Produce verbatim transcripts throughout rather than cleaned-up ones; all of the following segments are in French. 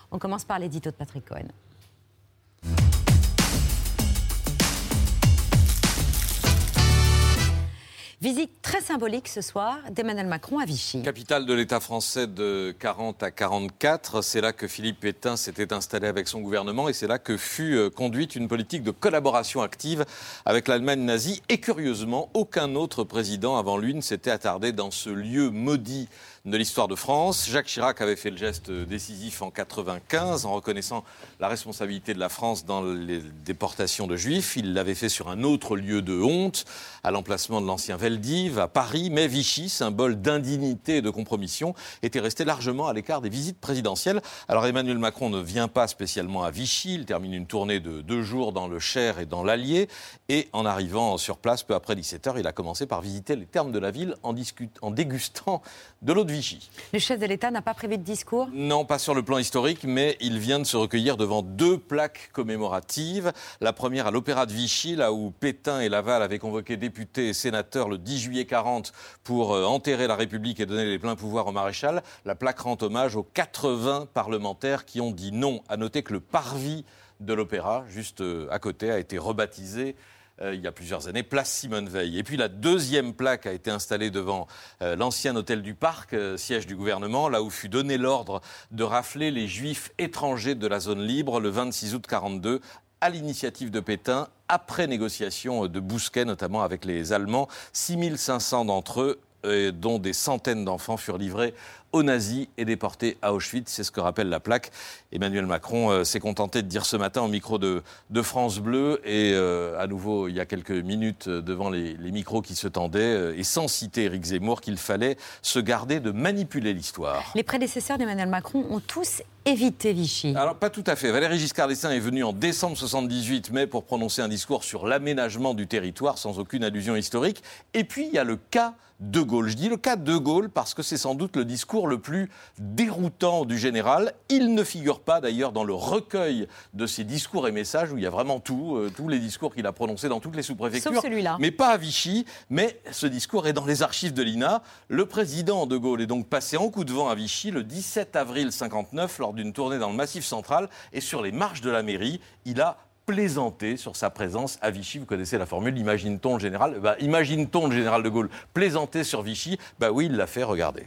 On commence par l'édito de Patrick Cohen. Visite très symbolique ce soir d'Emmanuel Macron à Vichy. Capitale de l'État français de quarante à quarante-quatre, c'est là que Philippe Pétain s'était installé avec son gouvernement et c'est là que fut conduite une politique de collaboration active avec l'Allemagne nazie. Et curieusement, aucun autre président avant lui ne s'était attardé dans ce lieu maudit de l'histoire de France. Jacques Chirac avait fait le geste décisif en quatre-vingt-quinze en reconnaissant la responsabilité de la France dans les déportations de Juifs. Il l'avait fait sur un autre lieu de honte, à l'emplacement de l'ancien Veldiv, à Paris. Mais Vichy, symbole d'indignité et de compromission, était resté largement à l'écart des visites présidentielles. Alors Emmanuel Macron ne vient pas spécialement à Vichy. Il termine une tournée de deux jours dans le Cher et dans l'Allier. Et en arrivant sur place, peu après dix-sept heures, il a commencé par visiter les thermes de la ville en, discut- en dégustant de l'eau de Vichy. Le chef de l'État n'a pas prévu de discours ? Non, pas sur le plan historique, mais il vient de se recueillir devant deux plaques commémoratives. La première à l'Opéra de Vichy, là où Pétain et Laval avaient convoqué députés et sénateurs le dix juillet quarante pour euh, enterrer la République et donner les pleins pouvoirs au maréchal. La plaque rend hommage aux quatre-vingts parlementaires qui ont dit non. À noter que le parvis de l'Opéra, juste euh, à côté, a été rebaptisé Euh, il y a plusieurs années, place Simone Veil. Et puis la deuxième plaque a été installée devant euh, l'ancien hôtel du Parc, euh, siège du gouvernement, là où fut donné l'ordre de rafler les juifs étrangers de la zone libre le vingt-six août quarante-deux, à l'initiative de Pétain, après négociation de Bousquet, notamment avec les Allemands. six mille cinq cents d'entre eux, euh, dont des centaines d'enfants, furent livrés aux nazis et déportés à Auschwitz. C'est ce que rappelle la plaque. Emmanuel Macron euh, s'est contenté de dire ce matin au micro de, de France Bleu et euh, à nouveau il y a quelques minutes euh, devant les, les micros qui se tendaient euh, et sans citer Éric Zemmour qu'il fallait se garder de manipuler l'histoire. Les prédécesseurs d'Emmanuel Macron ont tous évité Vichy. Alors pas tout à fait. Valéry Giscard d'Estaing est venu en décembre soixante-dix-huit mai pour prononcer un discours sur l'aménagement du territoire sans aucune allusion historique. Et puis il y a le cas de Gaulle. Je dis le cas de Gaulle parce que c'est sans doute le discours le plus déroutant du général. Il ne figure pas d'ailleurs dans le recueil de ses discours et messages où il y a vraiment tout, euh, tous les discours qu'il a prononcés dans toutes les sous-préfectures. Sauf celui-là. Mais pas à Vichy. Mais ce discours est dans les archives de l'I N A. Le président de Gaulle est donc passé en coup de vent à Vichy le dix-sept avril cinquante-neuf lors d'une tournée dans le Massif central. Et sur les marches de la mairie, il a plaisanter sur sa présence à Vichy. Vous connaissez la formule, imagine-t-on le général bah, Imagine-t-on le général de Gaulle plaisanter sur Vichy? Bah oui, il l'a fait, regardez.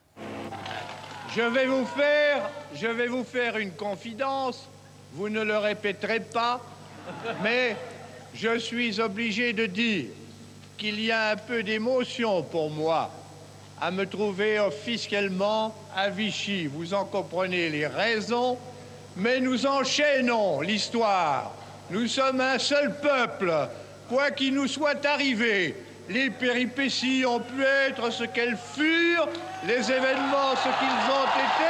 Je vais vous faire, je vais vous faire une confidence, vous ne le répéterez pas, mais je suis obligé de dire qu'il y a un peu d'émotion pour moi à me trouver officiellement à Vichy. Vous en comprenez les raisons, mais nous enchaînons l'histoire. Nous sommes un seul peuple, quoi qu'il nous soit arrivé. Les péripéties ont pu être ce qu'elles furent, les événements ce qu'ils ont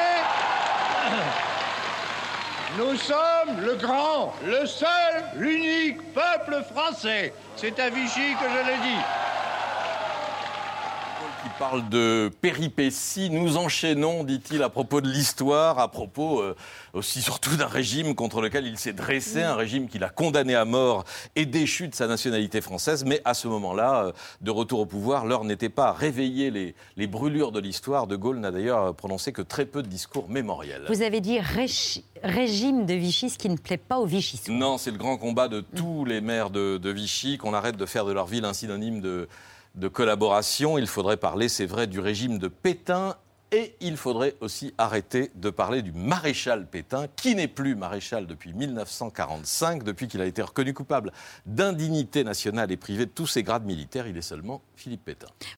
été. Nous sommes le grand, le seul, l'unique peuple français. C'est à Vichy que je l'ai dit. Il parle de péripéties. Nous enchaînons, dit-il, à propos de l'histoire, à propos euh, aussi surtout d'un régime contre lequel il s'est dressé, un régime qu'il a condamné à mort et déchu de sa nationalité française. Mais à ce moment-là, euh, de retour au pouvoir, l'heure n'était pas à réveiller les, les brûlures de l'histoire. De Gaulle n'a d'ailleurs prononcé que très peu de discours mémoriels. Vous avez dit rég- régime de Vichy, ce qui ne plaît pas aux Vichysois. Non, c'est le grand combat de tous les maires de, de Vichy, qu'on arrête de faire de leur ville un synonyme de... de collaboration. Il faudrait parler, c'est vrai, du régime de Pétain et il faudrait aussi arrêter de parler du maréchal Pétain, qui n'est plus maréchal depuis mille neuf cent quarante-cinq, depuis qu'il a été reconnu coupable d'indignité nationale et privé de tous ses grades militaires. Il est seulement Philippe Pétain.